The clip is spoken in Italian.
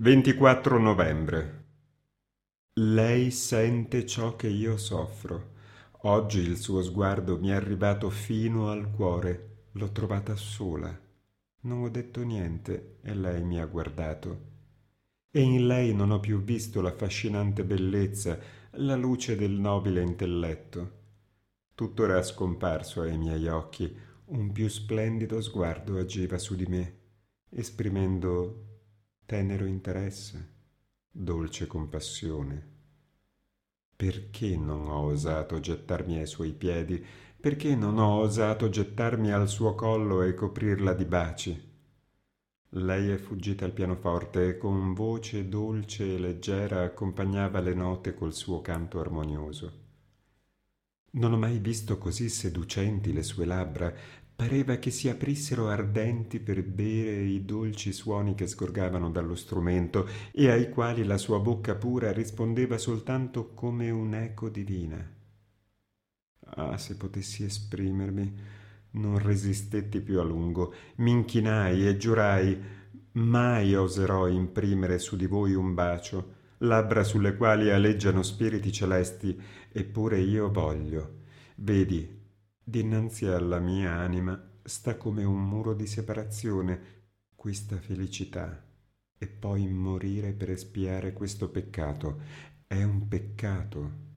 24 novembre. Lei sente ciò che io soffro. Oggi il suo sguardo mi è arrivato fino al cuore. L'ho trovata sola. Non ho detto niente e lei mi ha guardato. E in lei non ho più visto l'affascinante bellezza, la luce del nobile intelletto. Tutto era scomparso ai miei occhi. Un più splendido sguardo agiva su di me, esprimendo tenero interesse, dolce compassione. Perché non ho osato gettarmi ai suoi piedi? Perché non ho osato gettarmi al suo collo e coprirla di baci? Lei è fuggita al pianoforte e con voce dolce e leggera accompagnava le note col suo canto armonioso. Non ho mai visto così seducenti le sue labbra. Pareva che si aprissero ardenti per bere i dolci suoni che sgorgavano dallo strumento e ai quali la sua bocca pura rispondeva soltanto come un'eco divina. Ah, se potessi esprimermi. Non resistetti più a lungo. Mi inchinai e giurai: mai oserò imprimere su di voi un bacio, labbra sulle quali aleggiano spiriti celesti, eppure io voglio. Vedi, dinanzi alla mia anima sta come un muro di separazione questa felicità, e poi morire per espiare questo peccato. È un peccato.